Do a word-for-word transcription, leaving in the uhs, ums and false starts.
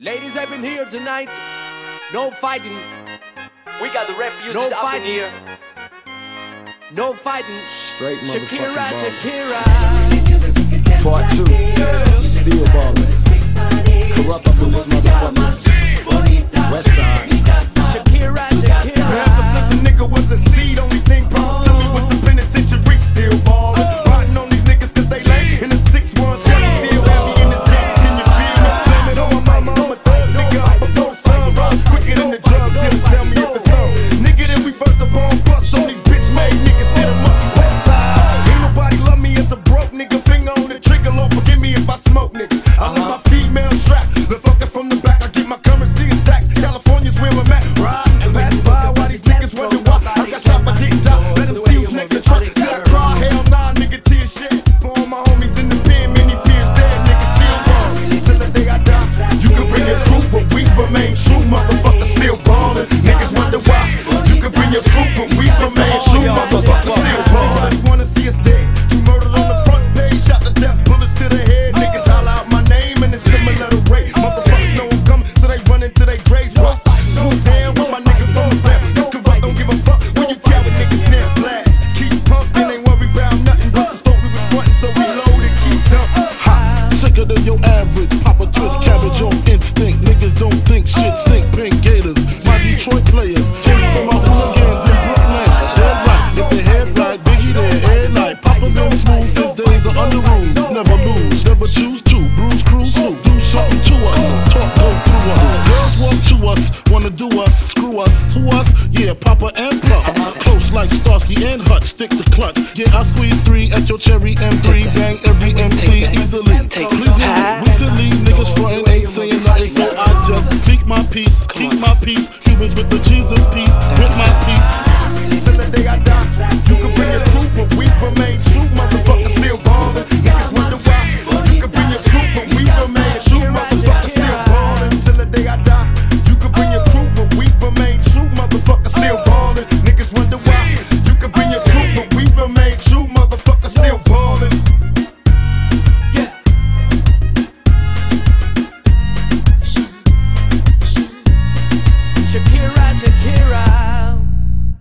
Ladies have been here tonight. No fighting. We got the refugees no up fighting. in here. No fighting. Straight motherfucking Shakira, ballin'. Shakira. Part two. Still ballin'. Corrupt up in this motherfucker. West side. Shakira, Shakira. Ever since a nigga was a seed, only thing promised to me was the penitentiary. Still ballin'. Riding on these niggas cause they lame. In the six one Chevy, still heavy in this game. Can you feel me? Blame it on my mama, I'm a thug nigga. Up before the sun rise. Quicker than the drug dealers, tell me if it's on. Nigga, then we first up on bust on these bitch made niggas. Hit 'em up, west side. Ain't nobody love me as a broke nigga. Finger on the trigger, Lord forgive me if I smoke niggas. I love my female strap. The fucker from the back, I get my currency in stacks. California's where I'm at. Riding, pass by while these niggas wonder why I got shot but didn't die. Let them see who's next to try. Did I cry? Hell nah, nigga, tear shit. For all my homies in the pen, many peers dead, niggas still ballin'. Till the day I die, you can bring your crew, but we remain true. Motherfuckers still ballin'. Niggas wonder why. You can bring your crew, but we remain true. Motherfuckers still ballin'. You wanna see us dead? You murdered on the front page, shot the death, bullets to the head. Niggas holler out my name in a similar way. Motherfuckers know I'm coming, so they run into their graves. Rock, swoop down with my nigga from the rap. This corrupt, don't give a fuck when you coward niggas snap blast. Keep pumpkin, ain't worry about nothing. Just the story was frontin', so we load and keep dumping. Hot, sicker than your average. Papa twist cabbage on instinct. Niggas don't think shit stink. Pink Gators, my Detroit players. Teams from my hooligans in Brooklyn. Dead right, if they head right, Biggie there, every night. Papa been smooth since days of under rules. Never lose, never choose to. Bruise, cruise, through. Do something to us. Talk, go through us. Girls walk to us, wanna do us, screw us, who us? Yeah, Papa and Pup. Close like Starsky and Hutch, stick to clutch. Yeah, I squeeze three at your cherry M three. Bang every M C easily. Pleasing, recently, niggas frontin' ain't saying nothing, so I just speak my peace, keep my peace. Humans with the Jesus peace.